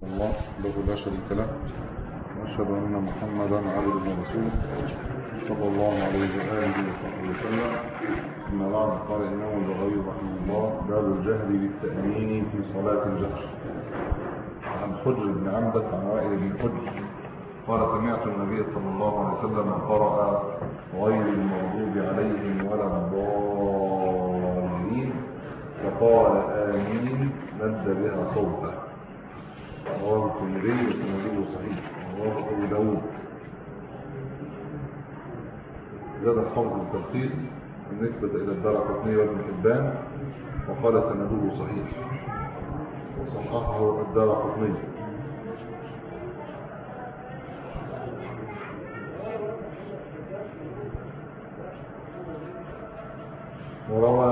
الله له لا شريك له، وأشهد أن محمدا عبده ورسوله صلى الله عليه وآله وصحبه وسلم. أما بعد، قال الإمام البغوي رحمه الله: باب الجهر بالتأمين في صلاة الجهر. عن حجر بن عنبس عن وائل بن حجر قال: سمعت النبي صلى الله عليه وسلم قرأ غير المغضوب عليهم ولا الضالين فقال آمين مد بها صوته. رواه الترمذي وسنده صحيح. رواه أبو داود. زاد الحافظ التلخيص بالنسبة إلى الدارقطني وابن حبان وقال سنده صحيح، وصححه الدارقطني. وروى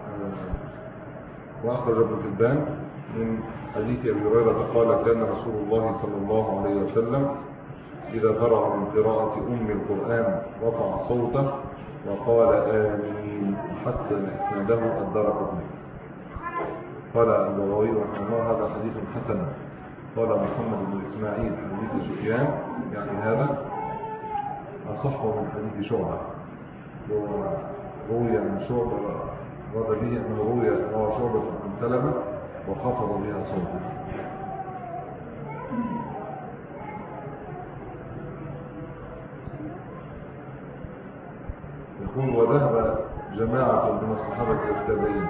وأخرج ابن حبان من حديث أبي هريرة قال: كان رسول الله صلى الله عليه وسلم إذا فرغ من قراءة القرآن رفع صوته وقال آمين، حسن إسناده الدارقطني. قال البغوي رحمه الله: هذا حديث حسن. قال محمد بن إسماعيل حديث سفيان، يعني هذا أصح من حديث شعبة. روي عن شعبة ورد به أنه روى شعبة عن سلمة وخفض بها صوته. يقول: وذهب جماعة من الصحابة والتابعين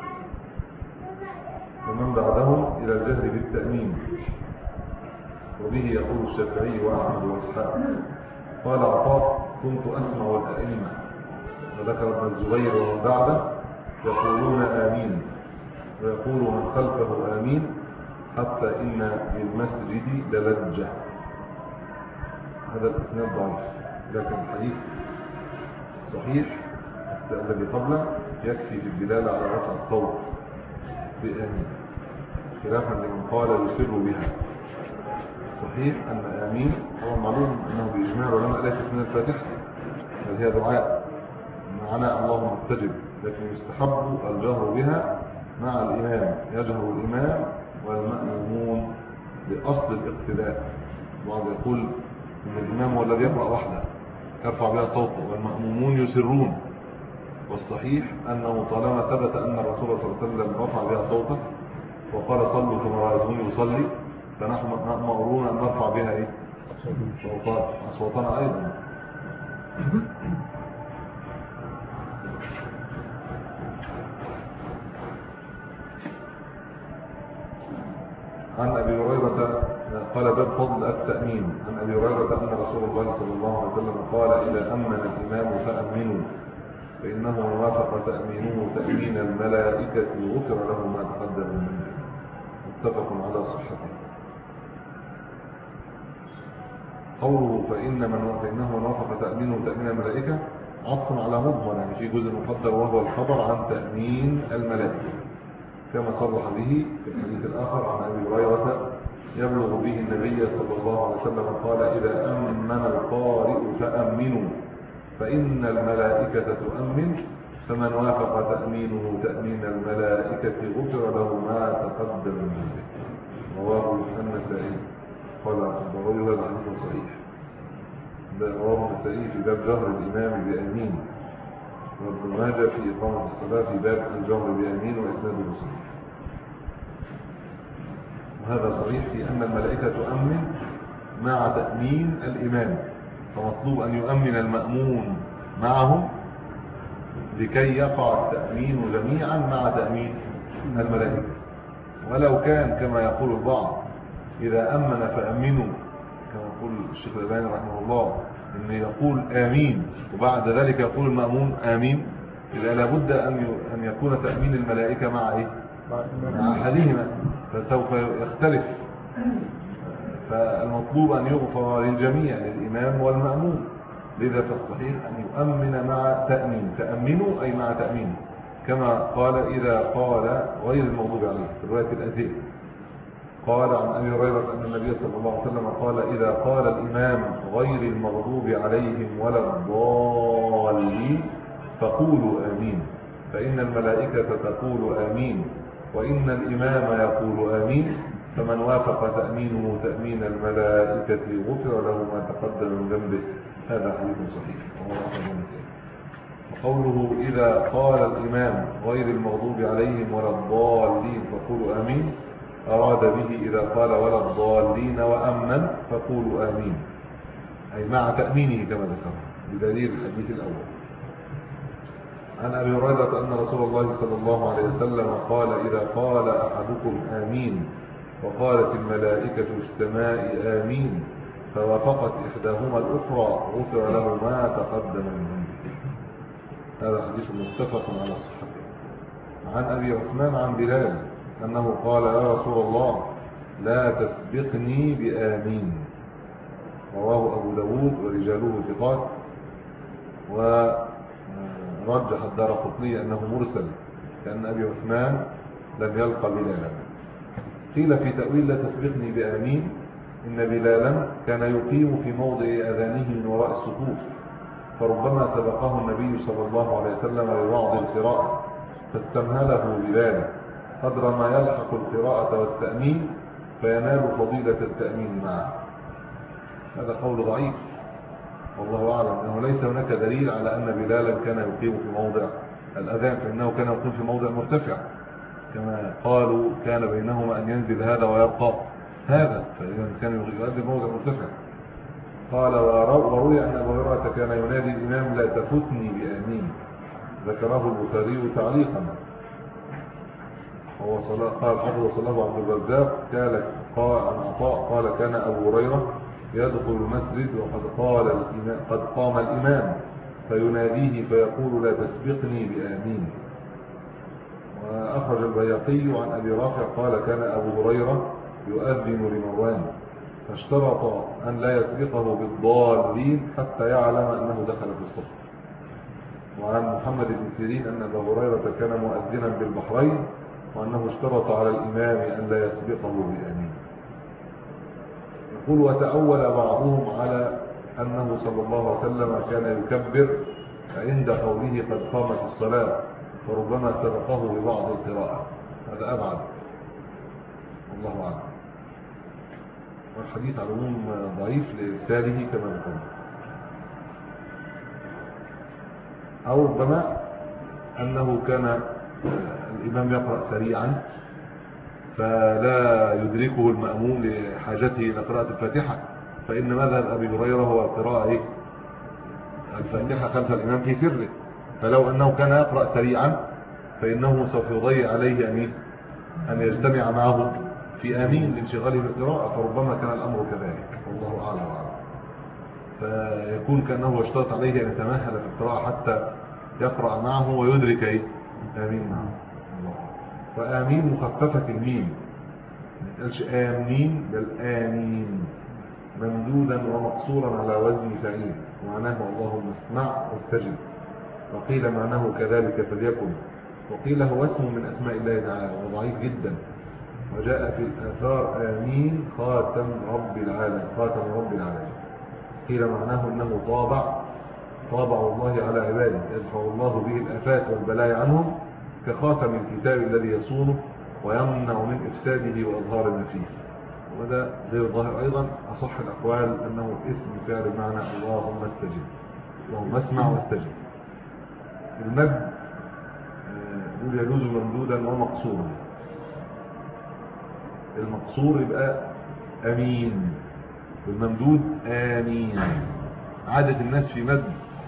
ومن بعدهم إلى الجهر بالتأمين، وبه يقول الشافعي وأحمد وإسحاق. قال عطاء: كنت أسمع الأئمة، وذكر ابن الزبير ومن بعده يقولون آمين، ويقول من خلفه آمين، حتى إن للمسجد للجة. هذا الإسناد ضعيف، لكن الحديث صحيح الذي قبله يكفي في الدلالة على رفع الصوت بآمين، خلافا لمن قال يسر بها. الصحيح أن آمين هو معلوم أنه بإجماع العلماء ليست من الفاتحة، بل هي دعاء معنى اللهم استجب، لكن يستحب الجهر بها مع الإمام. يجهر الإمام والمأمومون بأصل الاقتداء. بعض يقول إن الإمام هو الذي يقرأ وحده يرفع بها صوته والمأمومون يسرون، والصحيح أنه طالما ثبت أن الرسول صلى الله عليه وسلم رفع بها صوته وقال صلوا كما رأيتموني يصلي، فنحن مأمورون أن نرفع بها أصواتنا أيضا. عن أبي هريرة قال: باب فضل التأمين. عن أبي هريرة أن رسول الله صلى الله عليه وسلم قال: إذا أمن الإمام فأمنوا، فإنه من وافق تأمينه تأمين الملائكة غفر له ما تقدم من ذنبه. متفق على صحته. قوله فإنه من وافق تأمينه تأمين الملائكة عطف على مضمن، يعني في جزء مقدر وهو الخبر عن تأمين الملائكة، كما صرح به في الحديث الآخر عن أبي هريرة يبلغ به النبي صلى الله عليه وسلم قال: إذا أمن القارئ فأمنوا، فإن الملائكة تؤمن، فمن وافق تأمينه تأمين الملائكة غفر له ما تقدم من ذنبه. رواه النسائي. قال البغوي: هذا حديث صحيح. رواه النسائي في باب جهر الإمام بآمين، وابن ماجه في إقامة الصلاة في باب الجهر بآمين، وإسناده صحيح. وهذا صحيح في أن الملائكة تؤمن مع تأمين الإمام، فمطلوب أن يؤمن المأمون معهم لكي يقع التأمين جميعا مع تأمين الملائكة. ولو كان كما يقول البعض إذا أمن فأمنوا، كما يقول الشيخ الألباني رحمه الله إن يقول آمين وبعد ذلك يقول المأمون آمين، إذا لابد أن يكون تأمين الملائكة مع إيه؟ مع أحدهما، فسوف يختلف. فالمطلوب أن يغفر للجميع، للإمام والمأمون. لذا فالصحيح أن يؤمن مع تأمين. تأمنوا أي مع تأمين، كما قال إذا قال غير المغضوب عليه في رواية الأزيل. قال عن أبي هريرة أن النبي صلى الله عليه وسلم قال: إذا قال الإمام غير المغضوب عليهم ولا الضالين فقولوا آمين، فإن الملائكة تقول آمين، وإن الإمام يقول آمين، فمن وافق تأمينه تأمين الملائكة غفر له ما تقدم من ذنبه. هذا حديث صحيح. وقوله إذا قال الإمام غير المغضوب عليهم ولا الضالين فقولوا آمين، أراد به إذا قال ولا الضالين وأمن فقولوا آمين، أي مع تأمينه كما ذكر بدليل الحديث الأول. عن أبي هريرة أن رسول الله صلى الله عليه وسلم قال إذا قال أحدكم آمين وقالت الملائكة في السماء آمين فوافقت إحداهما الأخرى غفر له ما تقدم من ذنبه. هذا حديث متفق على صحته. عن أبي عثمان عن بلال أنه قال يا رسول الله لا تسبقني بآمين، رواه أبو داود ورجاله ثقات، ورجح الدارقطني أنه مرسل لأن أبي عثمان لم يلقى بلالا. قيل في تأويل لا تسبقني بآمين إن بلالا كان يقيم في موضع أذانه من وراء الصفوف، فربما سبقه النبي صلى الله عليه وسلم لبعض القراءة فاستمهله بلال قدر ما يلحق القراءة والتأمين فينال فضيلة التأمين معه. هذا قول ضعيف والله أعلم، أنه ليس هناك دليل على أن بلالا كان يقيم في موضع الأذان، فإنه كان يقيم في موضع مرتفع كما قالوا كان بينهما أن ينزل هذا ويبقى هذا، فإذا كان يؤذن موضع مرتفع. قال وروي أن أبا هريرة كان ينادي الإمام لا تفتني بآمين، ذكره البخاري تعليقا. قال حفظ صلاه عبد الرزاق قال عن عطاء قال كان أبو هريرة يدخل المسجد قد قام الإمام فيناديه فيقول لا تسبقني بآمين. وأخرج البيهقي عن أبي رافع قال كان أبو هريرة يؤذن لمروان فاشترط أن لا يسبقه بالضالين حتى يعلم أنه دخل في الصف. وعن محمد بن سيرين أن أبا هريرة كان مؤذنا بالبحرين وأنه اشترط على الإمام أن لا يسبقه بآمين. يقول وتأول بعضهم على أنه صلى الله عليه وسلم كان يكبر عند قوله قد قامت الصلاة فربما سبقه ببعض القراءة، هذا أبعد والله أعلم. والحديث على العموم ضعيف لإرساله كما ذكرنا، أو ربما أنه كان الإمام يقرأ سريعا فلا يدركه المأموم لحاجته إلى قراءة الفاتحة، فإن مذهب أبي هريرة هو قراءة الفاتحة خلف الإمام في سره، فلو أنه كان يقرأ سريعا فإنه سوف يضيع عليه أن يجتمع معه في آمين لانشغاله بالقراءة، فربما كان الأمر كذلك والله أعلم. فيكون كأنه اشترط عليه أن يتمهل في القراءة حتى يقرأ معه ويدرك آمين معه. وآمين مخففة الميم، ما يتقالش آمين بل آمين، ممدودا ومقصورا على وزن فعيل، ومعناه اللهم اسمع واستجب. وقيل معناه كذلك فليكن، وقيل هو اسم من أسماء الله تعالى وضعيف جدا. وجاء في الآثار آمين خاتم رب العالمين، خاتم رب العالمين. قيل معناه أنه طابع الله على عباده يدفع الله به الآفات والبلايا عنهم كخاتم الكتاب الذي يصونه ويمنع من إفساده وإظهار ما فيه. وهذا غير الظاهر أيضا. أصح الأقوال أنه اسم فعل معنى اللهم استجب، اللهم اسمع واستجب. المد يجوز ممدودا ومقصورا. المقصور يبقى أمين، والممدود آمين. عادة الناس في مد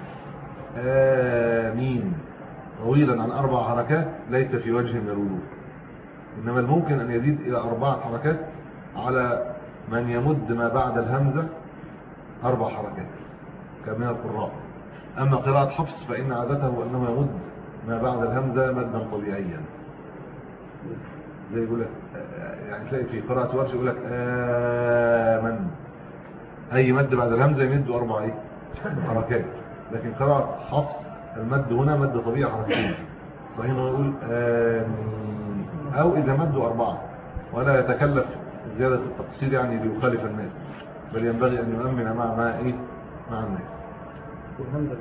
آمين طويلا عن 4 حركات ليس في وجه من الوجوه، إنما الممكن أن يزيد إلى 4 حركات على من يمد ما بعد الهمزة 4 حركات كما القراء. أما قراءة حفص فإن عادته أنه يمد ما بعد الهمزة مدا طبيعيا، زي يقول لك يعني تلاقي في قراءة ورش يقول لك آمن، أي مد بعد الهمزة يمد 4 حركات. لكن قراءة حفص المد هنا مد طبيعي حركتين، صحيح انه يقول آمين، أو إذا مدوا 4 ولا يتكلف زيادة التقصير يعني ليخالف الناس، بل ينبغي أن يؤمن مع الناس. والهمزة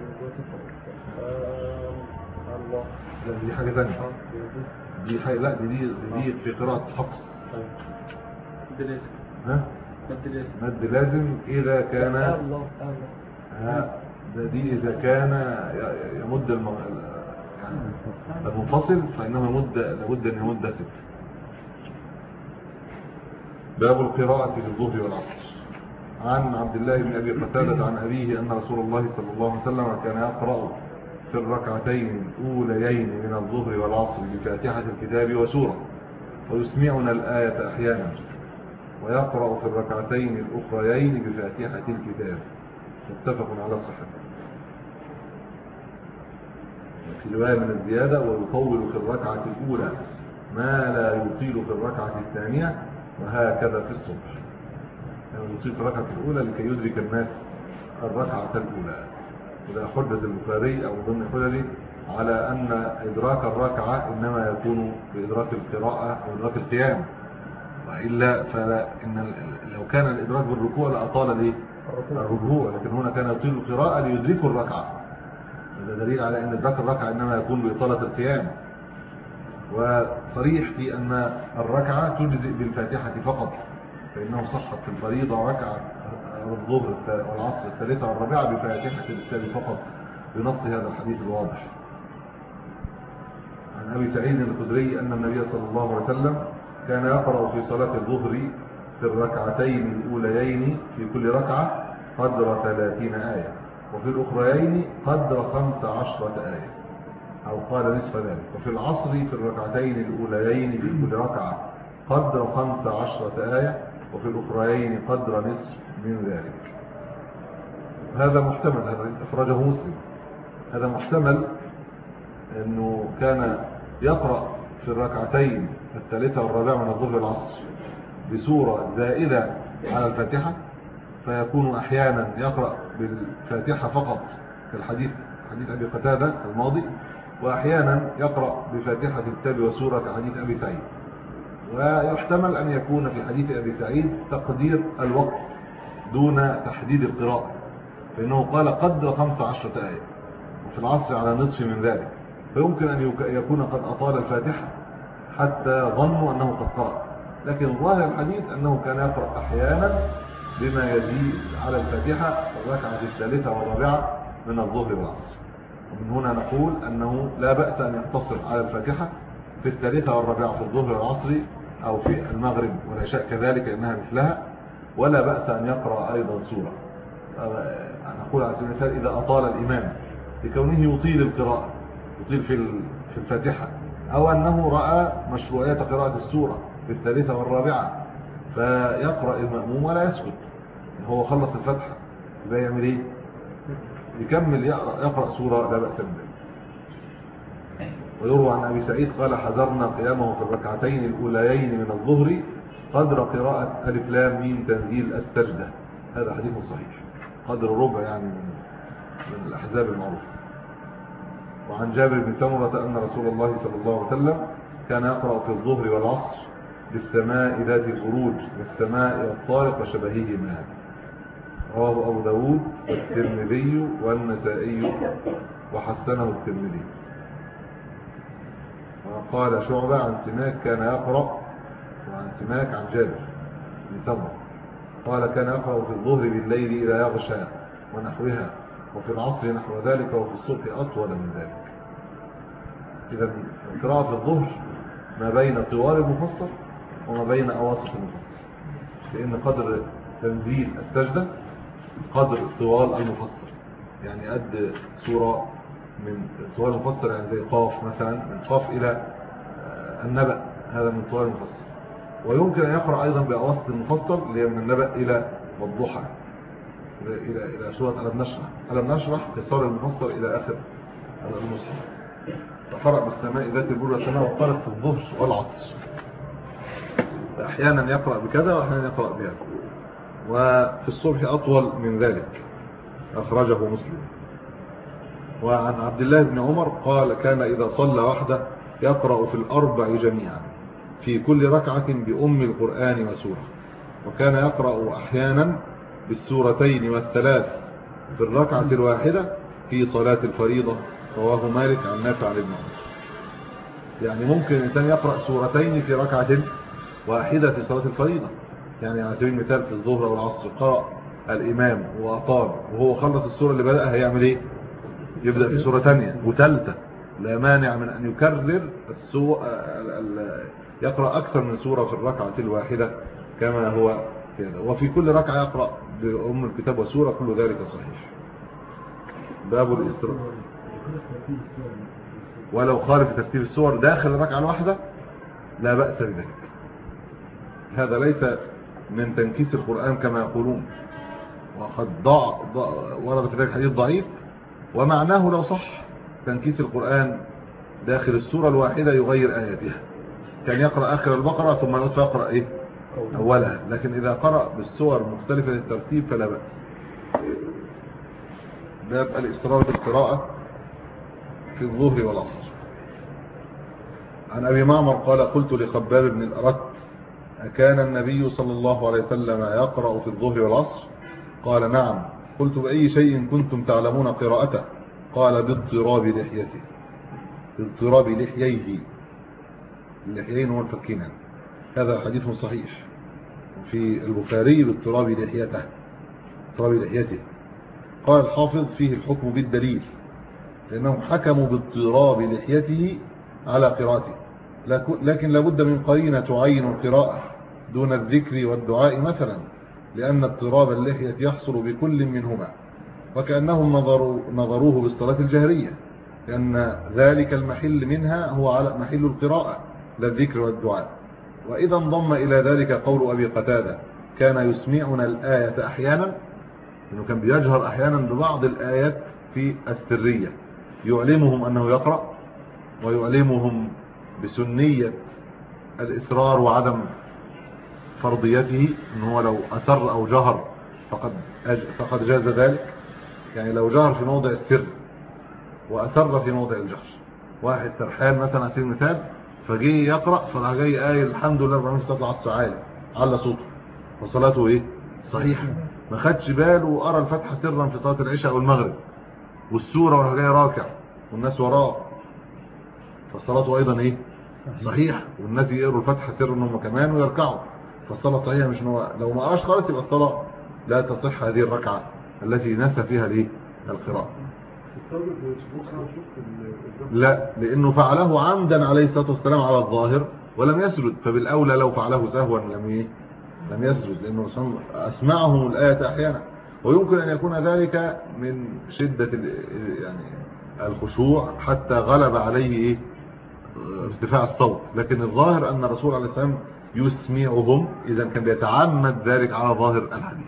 الله لا دي حاجة ثانية، دي حاجة، لا دي في قراءة حفص. مد لازم. ها؟ مد لازم. مد لازم إذا كان الله دي إذا كان يمد يعني المنفصل فإنه لابد أن يمد ست. باب القراءة في الظهر والعصر. عن عبد الله بن أبي قتادة عن أبيه أن رسول الله صلى الله عليه وسلم كان يقرأ في الركعتين الأوليين من الظهر والعصر بفاتحة الكتاب وسورة، ويسمعنا الآية أحيانا، ويقرأ في الركعتين الأخريين بفاتحة الكتاب. متفق على صحته. في رواية من الزيادة: ويطول في الركعة الأولى ما لا يطيل في الركعة الثانية، وهكذا في الصبح. يعني يطيل في الركعة الأولى لكي يدرك الناس الركعة الأولى. إذا حدث البخاري أو ضمن حدثه على أن إدراك الركعة إنما يكون بإدراك القراءة وإدراك القيام، وإلا فإن لو كان الإدراك بالركوع لأطال ليه الركوع، لكن هنا كان يطيل القراءة ليدركوا الركعة. هذا دليل على أن إدراك الركعة إنما يكون بإطالة القيام. وصريح في أن الركعة تجزئ بالفاتحة فقط، فإنه صحت في الفريضة ركعة الظهر والعصر الثالثة والرابعة بفاتحة الكتاب فقط بنص هذا الحديث الواضح. عن أبي سعيد الخدري أن النبي صلى الله عليه وسلم كان يقرأ في صلاة الظهر في الركعتين الأوليين في كل ركعة قدر 30 آية، وفي الأخريين قدر 15 آية، أو قال نصف ذلك. وفي العصر في الركعتين الأوليين في كل ركعة قدر 15 آية، وفي الأخريين قدر نصف من ذلك. هذا محتمل، هذا أخرجه مسلم. هذا محتمل أنه كان يقرأ في الركعتين الثالثة والرابعة من الظهر والعصر بسورة زائدة على الفاتحة، فيكون أحيانا يقرأ بالفاتحة فقط كالحديث حديث أبي قتادة الماضي، وأحيانا يقرأ بفاتحة الكتاب وسورة كحديث أبي سعيد. ويحتمل أن يكون في حديث أبي سعيد تقدير الوقت دون تحديد القراءة، فإنه قال قدر 15 آية، وفي العصر على نصف من ذلك، فيمكن أن يكون قد أطال الفاتحة حتى ظنوا أنه قد قرأ. لكن ظاهر الحديث أنه كان يقرأ أحيانا بما يزيد على الفاتحة الركعة الثالثة والرابعة من الظهر والعصر. ومن هنا نقول أنه لا بأس أن يقتصر على الفاتحة في الثالثة والرابعة في الظهر والعصر، أو في المغرب والعشاء كذلك إنها مثلها، ولا بأس أن يقرأ أيضا سورة. نقول على سبيل المثال إذا أطال الإمام لكونه يطيل القراءة، يطيل في الفاتحة، أو أنه رأى مشروعية قراءة السورة في الثالثة والرابعة فيقرأ المأموم ولا يسكت، هو خلص الفتحة، يبقى يعمل إيه؟ يكمل يقرأ سورة لا بأس به. ويروى عن أبي سعيد قال: حذرنا قيامه في الركعتين الأوليين من الظهر قدر قراءة ألف لام ميم تنزيل السجدة. هذا حديث صحيح، قدر ربع يعني من الأحزاب المعروفة. وعن جابر بن سمرة أن رسول الله صلى الله عليه وسلم كان يقرأ في الظهر والعصر بالسماء ذات البروج والسماء والطارق وشبههما. رواه أبو داود والترمذي والنسائي وحسنه الترمذي. وقال شعبة عن سماك كان يقرأ، وعن سماك عن جابر بن سمرة قال كان يقرأ في الظهر بالليل إذا يغشى ونحوها، وفي العصر نحو ذلك، وفي الصبح أطول من ذلك. إذا القراءة في الظهر ما بين طوال المفصل وما بين أواسط المفصل، لأن قدر تنزيل السجدة قدر طوال المفصل، يعني قد سورة من طوال المفصل، يعني زي قاف مثلا، من قاف إلى النبأ، هذا من طوال المفصل. ويمكن أن يقرأ أيضا بأواسط المفصل اللي هي من النبأ إلى والضحى، إلى سورة ألم نشرح قصار المفصل إلى آخر المصحف. فقرأ بالسماء ذات البروج والسماء والطارق في الظهر والعصر. أحيانا يقرأ بكذا وأحيانا يقرأ بهذا، وفي الصبح أطول من ذلك. أخرجه مسلم. وعن عبد الله بن عمر قال كان إذا صلى وحده يقرأ في الأربع جميعا في كل ركعة بأم القرآن وسورة، وكان يقرأ أحيانا بالسورتين والثلاث في الركعة الواحدة في صلاة الفريضة. رواه مالك عن نافع عن ابن عمر. يعني ممكن الإنسان يقرأ سورتين في ركعة واحدة في صلاة الفريضة، يعني على سبيل المثال في الظهر أو العصر قرأ الإمام وأطال وهو خلص السورة اللي بدأها، هيعمل إيه؟ يبدأ في سورة تانية وثالثة. لا مانع من أن يكرر يقرأ أكثر من سورة في الركعة الواحدة كما هو كده، وفي كل ركعة يقرأ بأم الكتاب وسورة، كل ذلك صحيح. باب الإسراء ولو خالف ترتيب السور داخل الركعة الواحدة لا بأس بذلك. هذا ليس من تنكيس القرآن كما يقولون، وقد ورد في ذلك حديث ضعيف، ومعناه لو صح تنكيس القرآن داخل السورة الواحدة يغير آياتها، كان يقرأ آخر البقرة ثم يقرأ إيه؟ أولها، لكن إذا قرأ بالسور مختلفة الترتيب فلا بأس. باب الإسراء بالقراءة في الظهر والعصر. عن أبي معمر قال قلت لخباب بن الأرت أكان النبي صلى الله عليه وسلم يقرأ في الظهر والعصر؟ قال نعم. قلت بأي شيء كنتم تعلمون قراءته؟ قال باضطراب لحيته، باضطراب لحييه، اللحيين هو الفكين. هذا حديث صحيح في البخاري باضطراب لحيته، باضطراب لحيته. قال الحافظ فيه الحكم بالدليل، لأنهم حكموا باضطراب لحيته على قراءته، لكن لابد من قرينة تعين القراءة دون الذكر والدعاء مثلا، لأن اضطراب اللحية يحصل بكل منهما، وكأنهم نظروه بالصلاة الجهرية، لأن ذلك المحل منها هو على محل القراءة لا الذكر والدعاء. وإذا انضم إلى ذلك قول أبي قتادة كان يسمعنا الآية أحيانا، إنه كان بيجهر أحيانا ببعض الآيات في السرية، يعلمهم أنه يقرأ ويعلمهم بسنية الإسرار وعدم فرضيته، إنه لو أسر أو جهر فقد جاز ذلك. يعني لو جهر في موضع السر وأسر في موضع الجهر، واحد سرحان مثلا على سبيل المثال فجي يقرأ فراح جاي قايل الحمد لله رب العالمين صلاة العصر عالي على صوته وصلاته إيه؟ صحيحة، ما خدش باله وقرأ الفاتحة سرا في صلاة العشاء أو المغرب والسورة وراح جاي راكع والناس وراه، فالصلاة أيضا إيه؟ صحيحة، والناس يقروا الفاتحة سرا هم كمان ويركعوا، فالصلاة صحيحة. مش لو ما قراش خالص يبقى الصلاة لا تصح هذه الركعة التي نسى فيها الايه؟ القراءة. لا، لأنه فعله عمدا عليه الصلاة والسلام على الظاهر ولم يسجد، فبالأولى لو فعله سهوا لم يسجد، لأنه أسمعهم الآية أحيانا، ويمكن أن يكون ذلك من شدة يعني الخشوع حتى غلب عليه إيه؟ ارتفاع الصوت، لكن الظاهر أن الرسول عليه السلام يسمعهم، إذا كان بيتعمد ذلك على ظاهر الحديث.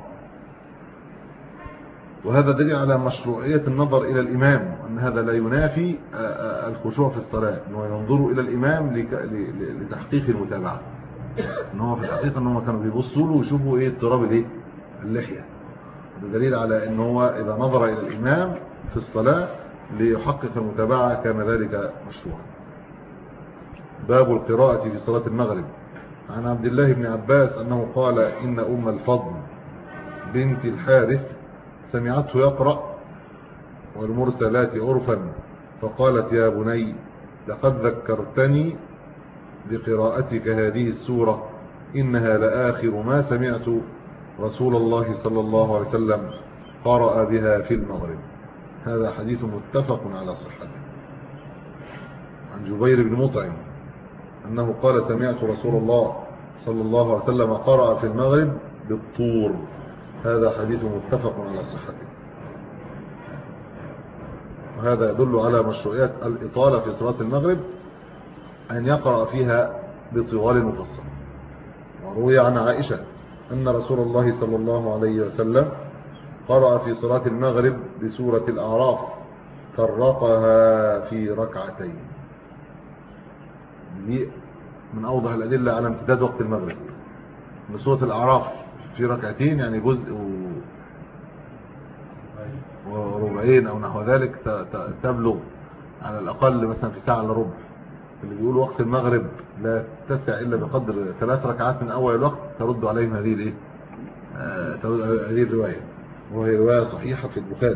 وهذا دليل على مشروعية النظر إلى الإمام، وأن هذا لا ينافي الخشوع في الصلاة، أنه ينظروا إلى الإمام لتحقيق المتابعة، أنه في الحقيقة أنهم كانوا بيبصوا له ويشوفوا إيه اضطراب الإيه؟ اللحية. ده دليل على أنه إذا نظر إلى الإمام في الصلاة ليحقق المتابعة كان ذلك مشروعا. باب القراءة في صلاة المغرب. عن عبد الله بن عباس أنه قال إن أم الفضل بنت الحارث سمعته يقرأ والمرسلات عرفا فقالت يا بني لقد ذكرتني بقراءتك هذه السورة، إنها لآخر ما سمعت رسول الله صلى الله عليه وسلم قرأ بها في المغرب. هذا حديث متفق على صحته. عن جبير بن مطعم أنه قال سمعت رسول الله صلى الله عليه وسلم قرأ في المغرب بالطور. هذا حديث متفق على صحته. وهذا يدل على مشروعية الإطالة في صلاة المغرب أن يقرأ فيها بطوال مفصل. وروي عن عائشة أن رسول الله صلى الله عليه وسلم قرأ في صلاة المغرب بسورة الأعراف فرقها في ركعتين. دي من أوضح الأدلة على امتداد وقت المغرب، من سورة الأعراف في ركعتين، يعني جزء وربعين أو نحو ذلك، تبلغ على الأقل مثلا في ساعة إلا ربع. اللي بيقول وقت المغرب لا تسع إلا بقدر 3 ركعات من أول الوقت ترد عليهم هذه الإيه؟ ترد هذه الرواية، وهي رواية صحيحة في البخاري.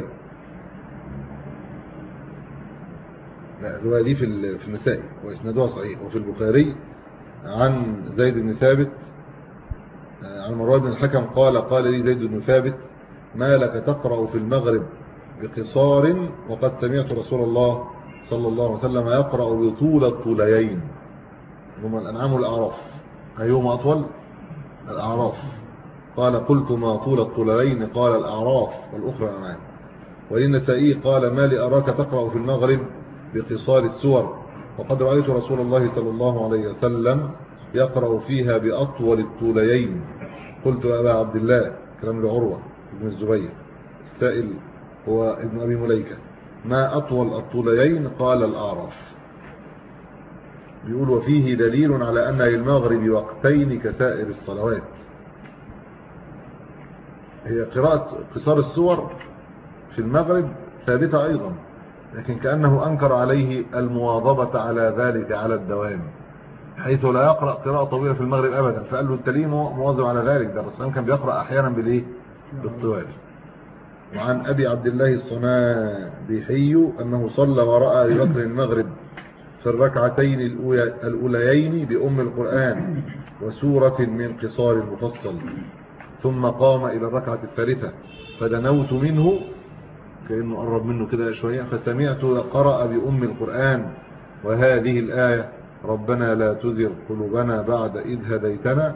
لا، الرواية دي في النسائي وإسنادها صحيح، وفي البخاري عن زيد بن ثابت عن مروان بن الحكم قال لي زيد بن ثابت ما لك تقرأ في المغرب بقصار وقد سمعت رسول الله صلى الله عليه وسلم يقرأ بطول الطوليين هما الأنعام والأعراف أيهما أطول؟ الأعراف. قال قلت ما طول الطولين؟ قال الأعراف والأخرى الأنعام. وللنسائي قال ما لي أراك تقرأ في المغرب بقصار السور وقد رأيت رسول الله صلى الله عليه وسلم يقرأ فيها بأطول الطوليين. قلت أبا عبد الله كلام لعروة ابن الزبير السائل هو ابن أبي مليكة ما أطول الطوليين؟ قال الأعراف. بيقول وفيه دليل على أن للمغرب وقتين كسائر الصلوات. هي قراءة قصار السور في المغرب ثابتة أيضا لكن كأنه أنكر عليه المواظبة على ذلك على الدوام حيث لا يقرأ قراءة طويلة في المغرب أبدا فقال له التليم مواظب على ذلك ده الرسول كان بيقرأ أحيانا بالطوال. وعن أبي عبد الله الصنابحي أنه صلى وراء أبي بكر المغرب في الركعتين الأوليين بأم القرآن وسورة من قصار المفصل ثم قام إلى الركعة الثالثة فدنوت منه كأنه قرب منه كده شوية فسمعت قرأ بأم القرآن وهذه الآية ربنا لا تزغ قلوبنا بعد إذ هديتنا.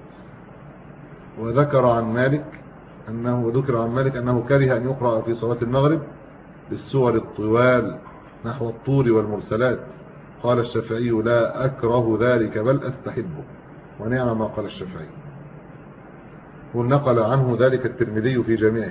وذكر عن مالك أنه كره أن يقرأ في صلاة المغرب بالسور الطوال نحو الطور والمرسلات. قال الشافعي لا أكره ذلك بل أستحبه ونعم ما قال الشافعي. ونقل عنه ذلك الترمذي في جامعه.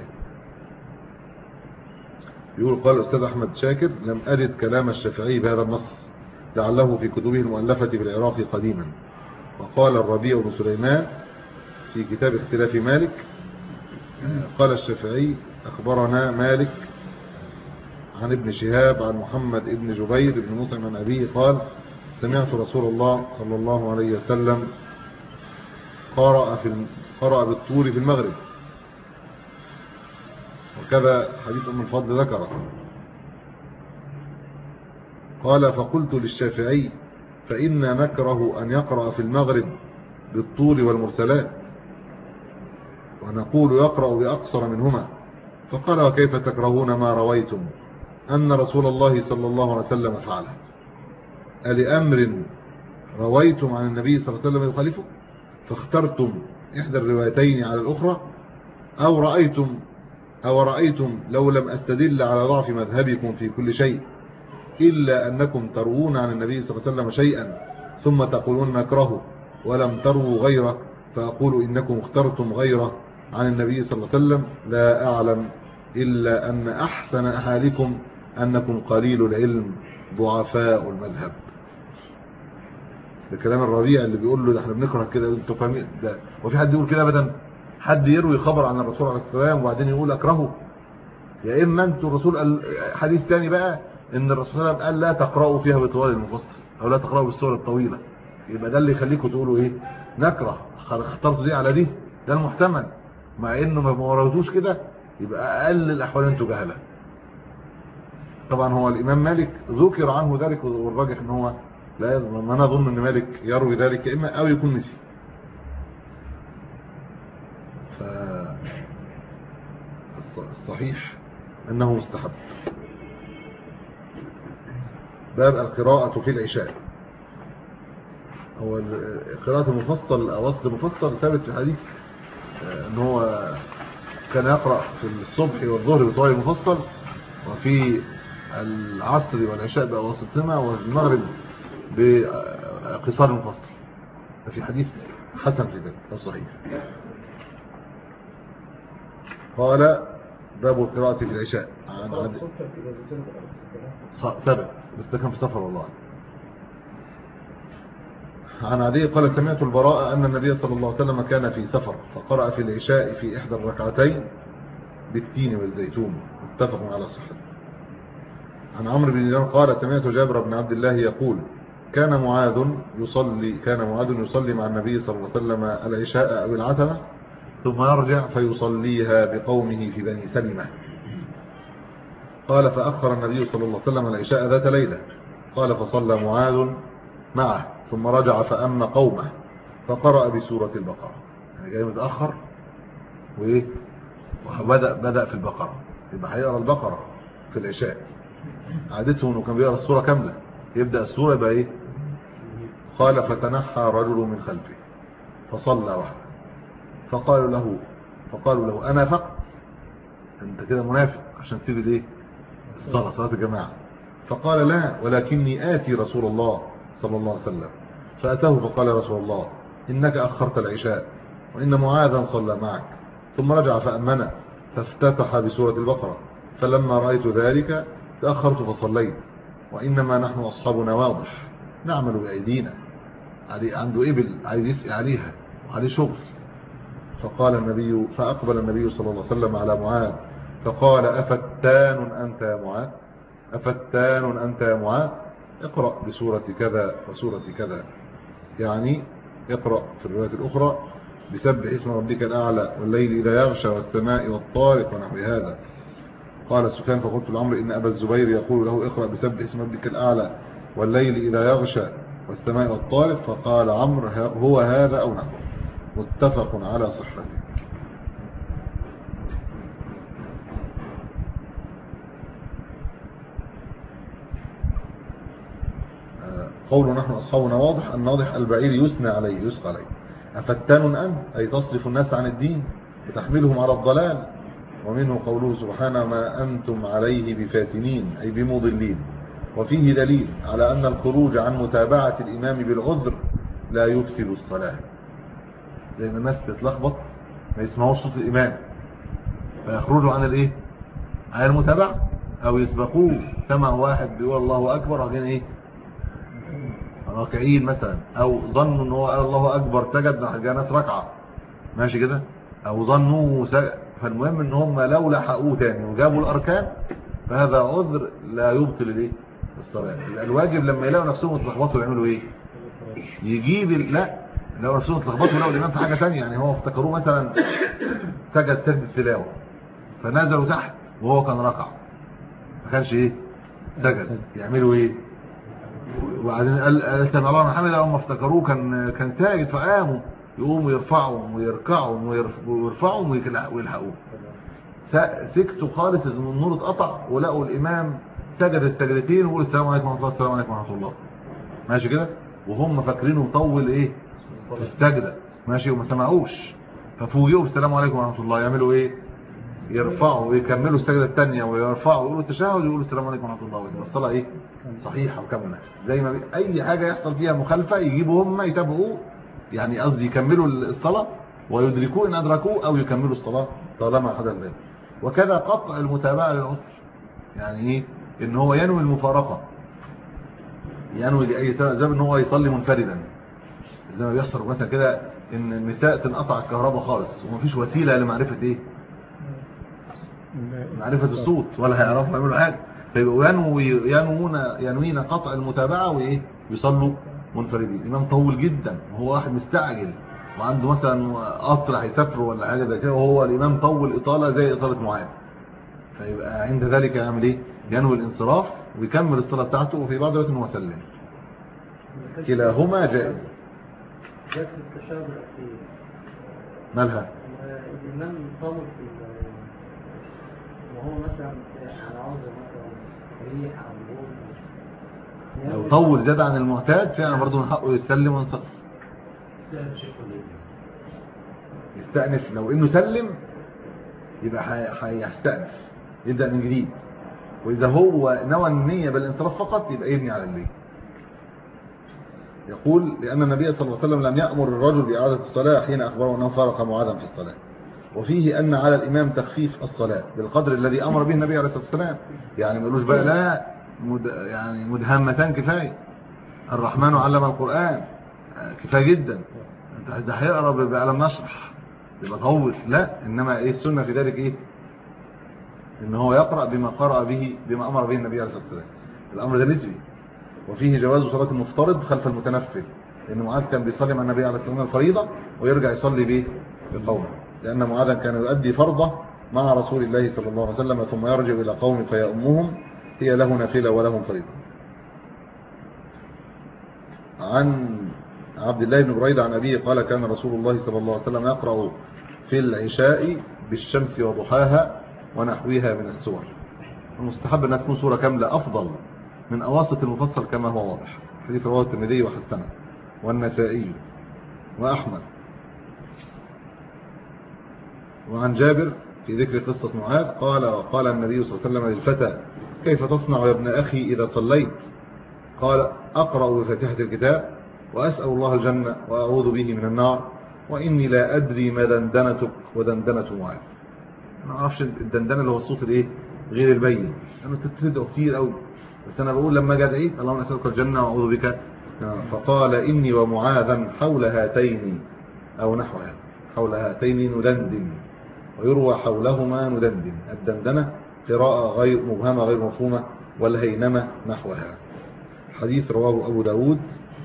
يقول قال الأستاذ أحمد شاكر لم أجد كلام الشافعي بهذا النص لعله في كتبه المؤلفة بالعراق قديما. وقال الربيع بن سليمان في كتاب اختلاف مالك قال الشافعي أخبرنا مالك عن ابن شهاب عن محمد ابن جبير بن مطعم عن أبيه قال سمعت رسول الله صلى الله عليه وسلم قرأ بالطور في المغرب وكذا حديث أم الفضل ذكره. قال فقلت للشافعي فإنا نكره أن يقرأ في المغرب بالطور والمرسلات ونقول يقرأ بأقصر منهما. فقال وكيف تكرهون ما رويتم أن رسول الله صلى الله عليه وسلم فعله ألأمر رويتم عن النبي صلى الله عليه وسلم يخالفه فاخترتم إحدى الروايتين على الأخرى أو رأيتم لو لم أستدل على ضعف مذهبكم في كل شيء إلا أنكم تروون عن النبي صلى الله عليه وسلم شيئا ثم تقولون نكرهه ولم تروا غيره فأقول إنكم اخترتم غيره عن النبي صلى الله عليه وسلم لا أعلم إلا أن أحسن أحالكم أنكم قليل العلم ضعفاء المذهب. ده كلام الربيع اللي بيقول له ده احنا بنكره كده انتوا فاهمين ده وفي حد يقول كده ابدا حد يروي خبر عن الرسول عليه السلام وبعدين يقول اكرهه يا اما انتوا الرسول قال حديث ثاني بقى ان الرسول صلى الله عليه وسلم قال لا تقرأوا فيها بطوال المفصل او لا تقرأوا بالسور الطويلة يبقى ده اللي يخليكم تقولوا ايه نكره اخترتوا دي على دي ده المحتمل مع انه ما وردوش كده يبقى اقل الاحوال انتوا جهله. طبعا هو الامام مالك ذكر عنه ذلك والراجح ان هو لا ما نظن ان مالك يروي ذلك اما او يكون نسي. فالصحيح انه مستحب. باب القراءة في العشاء. هو قراءة المفصل او وصل المفصل ثابت في الحديث ان هو كان يقرأ في الصبح والظهر بطوال المفصل وفي العصر والعشاء بأواسطهما والمغرب بقصار المفصل. في حديث حسن في ذلك أو صحيح. قال باب القراءة في العشاء عن ثبت بس ده كان في سفر والله. عن عدي قال سمعت البراء أن النبي صلى الله عليه وسلم كان في سفر فقرأ في العشاء في إحدى الركعتين بالتين والزيتون متفق على صحته. عن عمرو بن دينار قال سمعت جابر بن عبد الله يقول كان معاذ يصلي مع النبي صلى الله عليه وسلم العشاء أو العتمة ثم يرجع فيصليها بقومه في بني سلمة. قال فأخر النبي صلى الله عليه وسلم العشاء ذات ليلة قال فصلى معاذ معه ثم رجع فأما قومه فقرأ بسورة البقرة. يعني جاي متأخر وايه بدأ في البقرة، يبقى هيقرأ البقرة في العشاء. عادته انه كان بيقرأ السورة كاملة، يبدأ السورة يبقى ايه. قال فتنحى رجل من خلفه فصلى وحده فقالوا له انا فقط، انت كده منافق عشان تسيب الايه صلاة الجماعة. فقال لا ولكني آتي رسول الله صلى الله عليه وسلم فأتاه فقال يا رسول الله إنك أخرت العشاء وإن معاذا صلى معك. ثم رجع فأمنا فافتتح بسورة البقرة، فلما رأيت ذلك تأخرت فصليت، وإنما نحن أصحابنا واضح نعمل بأيدينا، عنده إبل عايز يسقي عليها وعليه شغل. فأقبل النبي صلى الله عليه وسلم على معاذ فقال أفتان أنت يا معاذ اقرأ بسورة كذا وسورة كذا، يعني اقرأ في الرواية الأخرى بسبح اسم ربك الأعلى والليل إذا يغشى والسماء والطارق ونحو هذا. قال سفيان فقلت لعمرو إن أبا الزبير يقول له اقرأ بسبح اسم ربك الأعلى والليل إذا يغشى والسماء والطارق، فقال عمرو هو هذا أو نحوه، متفق على صحته. قول نحن أصحابنا واضح، الناضح البعير يسقى عليه. أفتان أنت أي تصرف الناس عن الدين وتحملهم على الضلال. ومنه قوله سبحانه ما أنتم عليه بفاتنين أي بمضلين. وفيه دليل على أن الخروج عن متابعة الإمام بالعذر لا يفسد الصلاة، لأن الناس تتلخبط ما يسمعوش صوت الإمام فيخرجوا عن الإيه عن المتابعة، أو يسبقوه سمع واحد بيقول الله أكبر وبعدين راكعين مثلا، او ظنوا ان هو قال الله اكبر سجد جاء ناس ركعه ماشي كده، او ظنوا فالمهم ان هم لو لحقوه تاني وجابوا الاركان فهذا عذر لا يبطل الصلاه. الواجب لما يلاقوا نفسهم اتلخبطوا يعملوا ايه؟ يجيب لا لو نفسهم اتلخبطوا لو الامام في حاجه ثانيه، يعني هو افتكروه مثلا سجد سجد التلاوه فنزلوا تحت وهو كان ركع ما كانش سجد، يعملوا ايه؟ وبعدين قال سمع الله محمد، هم افتكروه كان ساجد فقاموا يقوموا يرفعوا ويركعوا ويرفعوا ويلحقوه. سكتوا خالص، النور اتقطع ولقوا الامام سجد السجدتين ويقول السلام عليكم ورحمه الله السلام عليكم ورحمه الله ماشي كده، وهم فاكرينه مطول في السجده ماشي وما سمعوش، ففوجئوا بالسلام عليكم ورحمه الله. يعملوا يرفعوا ويكملوا السجده الثانيه ويرفعوا ويقولوا التشهد ويقولوا السلام عليكم ورحمه الله، ويبقى الصلاه صحيحه وكامله. زي ما اي حاجه يحصل فيها مخالفه يجيبوا هم يتابعوه، يعني قصدي يكملوا الصلاه ويدركوه ان ادركوه او يكملوا الصلاه طالما حدث ذلك. وكذا قطع المتابعه للعذر، يعني ان هو ينوي المفارقه، ينوي لاي سبب، زي ان هو يصلي منفردا، زي ما بيحصل مثلا كده ان النساء تنقطع الكهرباء خالص ومفيش وسيله لمعرفه معرفه الصوت ولا هيعرفوا يعملوا حاجه، فيبقوا ينوين قطع المتابعه ويصلوا منفردين. الامام طول جدا وهو واحد مستعجل وعنده مثلا قطر هيسافروا ولا حاجه زي كده، وهو الامام طول اطاله زي اطاله معاذ، فيبقى عند ذلك يعمل ينوي الانصراف ويكمل الصلاه بتاعته، وفي بعض الوقت انه يسلم. كلاهما جائز. جلسة التشهد الأخير مالها؟ الإمام طول وهو مثلا على عذر مثلا ريح أو لو طول زاد عن المعتاد فعلا برضه من حقه يسلم وينصرف. يستأنف، لو انه سلم يبقى هيستأنف يبدأ من جديد، واذا هو نوى النية بالانصراف فقط يبقى يبني على الليل. يقول لأن النبي صلى الله عليه وسلم لم يأمر الرجل بإعادة الصلاة حين أخبره أنه فارق معاذا في الصلاة. وفيه أن على الإمام تخفيف الصلاة بالقدر الذي أمر به النبي عليه الصلاة والسلام، يعني ما يقولوش بقى لا يعني مدهمتان كفاية، الرحمن علم القرآن كفاية جدا، ده هيقرأ بألم نشرح يبقى طول، لا، إنما السنة في ذلك إن هو يقرأ بما أمر به النبي عليه الصلاة والسلام. الأمر ده نسبي. وفيه جواز صلاة المفترض خلف المتنفل، لأن معاذ كان بيصلي مع النبي عليه الصلاة والسلام الفريضة ويرجع يصلي بقومه، لأن معاذ كان يؤدي فرضه مع رسول الله صلى الله عليه وسلم ثم يرجع إلى قوم فيأمهم، هي له نافلة ولهم فريضة. عن عبد الله بن بريدة عن أبيه قال كان رسول الله صلى الله عليه وسلم يقرأ في العشاء بالشمس وضحاها ونحوها من السور. المستحب أنها تكون سورة كاملة أفضل من أواسط المفصل كما هو واضح. حديث رواه الترمذي وحسنه والنسائي وأحمد. وعن جابر في ذكر قصة معاذ قال النبي صلى الله عليه وسلم للفتى كيف تصنع يا ابن أخي إذا صليت؟ قال أقرأ بفاتحة الكتاب وأسأل الله الجنة وأعوذ به من النار وإني لا أدري ما دندنتك ودندنة معاذ. أنا ما أعرفش الدندنة اللي هو الصوت الإيه غير البين، أنا تتردقوا كتير قوي، بس أنا بقول لما جاء إيه اللهم أسألك الجنة وأعوذ بك. فقال إني ومعاذا حول هاتين أو نحو هذا، حول هاتين ندندن، ويروى حولهما ندندن. الدندنة قراءة غير مبهمة غير مفهومة، والهينمة نحوها. حديث رواه أبو داود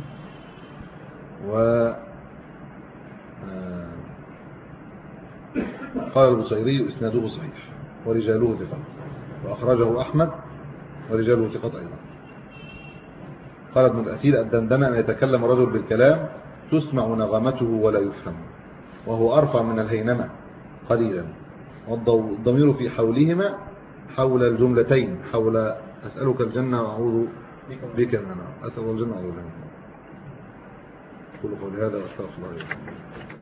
قال البصيري إسناده صحيح ورجاله ثقات، وأخرجه أحمد ورجاله ثقات أيضا. قال ابن الأثير الدندنة أن يتكلم رجل بالكلام تسمع نغمته ولا يفهم، وهو أرفع من الهينمة قليلا. والضمير في حولهما حول الجملتين، حول أسألك الجنة وأعوذ بك من النار، أسأل الجنة وأعوذ بك من النار. قولوا قولي هذا وأستغفر الله.